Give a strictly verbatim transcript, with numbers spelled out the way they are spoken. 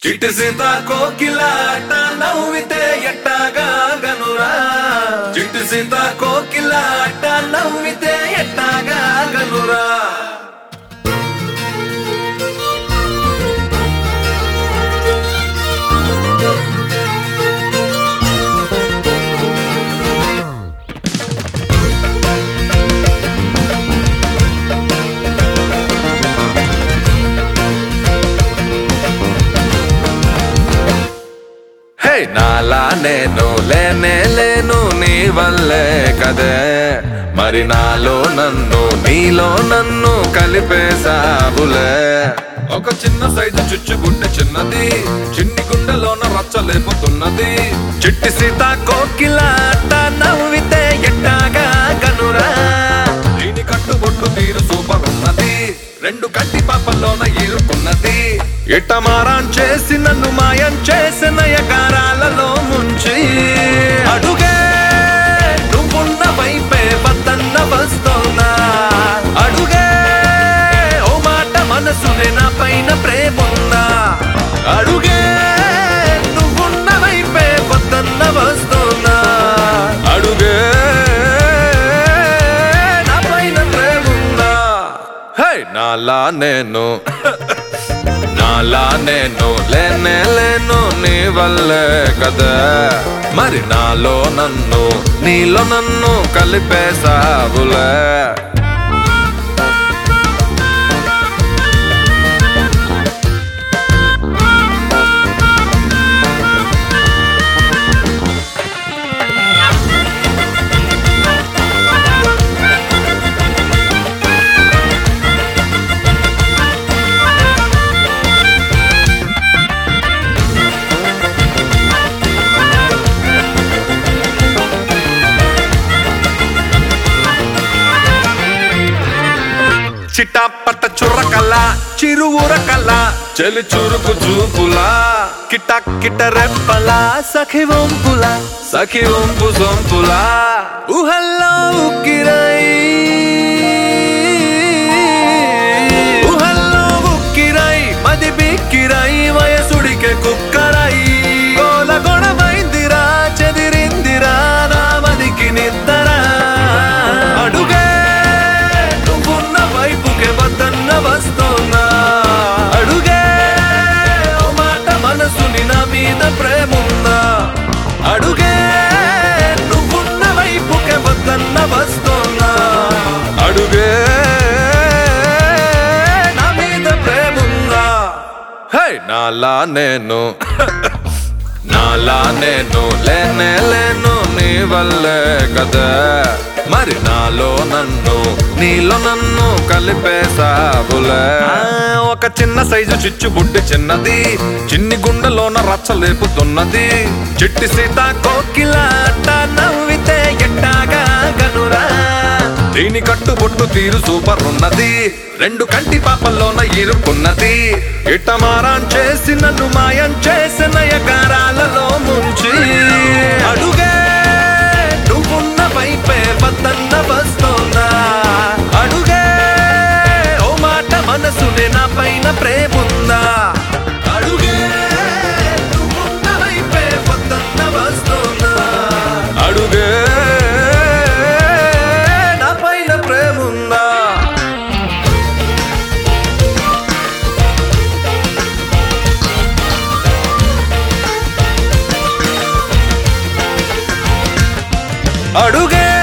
చిట్టి సీతా కోకిలాట నవ్వితే ఎట్టాగా గనురా చిట్టి సీతా కోకిలాట నవ్వితే ఎట్టాగా గనురా నాలా నేను లేనే లేను నీ వల్లే కదే మరి నాలో నన్ను నీలో నన్ను కలిపేసావులే ఒక చిన్న సైజు చుచ్చుగుండె చిన్నది చిన్ని గుండెలోన రచ్చలేపుతున్నది చిట్టి సీతా కోకిలాట నవ్వితే ఎట్టాగా గనురా దీని కట్టుబొట్టు తీరు సూపర్ ఉన్నది రెండు కంటి పాపల్లోన ఇరుకున్నది ఎట్టమారాన్ చేసి నన్ను మాయం చేసి నయగారాలలో ముంచి అడుగే నువ్వున్న వైపే వద్దన్న వస్తోనా అడుగే ఓ మాట మనసునే నా పైన ప్రేముందా అడుగే నువ్వున్న వైపే వద్దన్న వస్తోనా అడుగే నా పైన ప్రేముందా హే నాలా నేను నాలా నేను లేనే లేను నీ వల్లే కదా మరి నాలో నన్ను నీలో నన్ను కలిపేసావులే చిటాపట్ట చుర్రకల్లా చిరువురకల్ల చెలి చురుకు చూపులా కిట కిట రెప్పలా సఖి వంపులా సఖి వంపు సొంపులా ఊహల్లో ఉక్కిరై ఊహల్లో ఉక్కిరై మది బిక్కిరై వయసుడికే కుక్కరై గోల గొడవైందిరా చెదిరిందిరా నా మదికి నిద్దరా అడుగే వద్దన్న వస్తోనా అడుగే ఓ మాట మనసుని నా మీద ప్రేముందా అడుగే నువ్వున్న వైపుకే వద్దన్న వస్తోనా అడుగే నా మీద ప్రేముందా హే నాలా నేను నాలా నేను లేనే లేను నీ వల్లే కదా మరి నాలో నన్ను నీలో నన్ను కలిపేసావులే ఒక చిన్న సైజు చిచ్చు బుడ్డి చిన్నది చిన్ని గుండెలోన రచ్చలేపుతున్నది చిట్టి సీతా కోకిలాట నవ్వితే ఎట్టాగా గనురా దీని కట్టుబొట్టు తీరు సూపర్ ఉన్నది రెండు కంటి పాపల్లోన ఇరుకున్నది ఇట్టమారాన్ చేసి నన్ను మాయం చేసి నయగారాలలో ముంచి అడుగే నువ్వున్న వైపే వద్దన్న వస్తోనా అడుగే ఓ మాట మనసునే నా పైన ప్రేముందా అడుగే నువ్వున్న వైపే వద్దన్న వస్తోనా అడుగే నా పైన ప్రేముందా అడుగే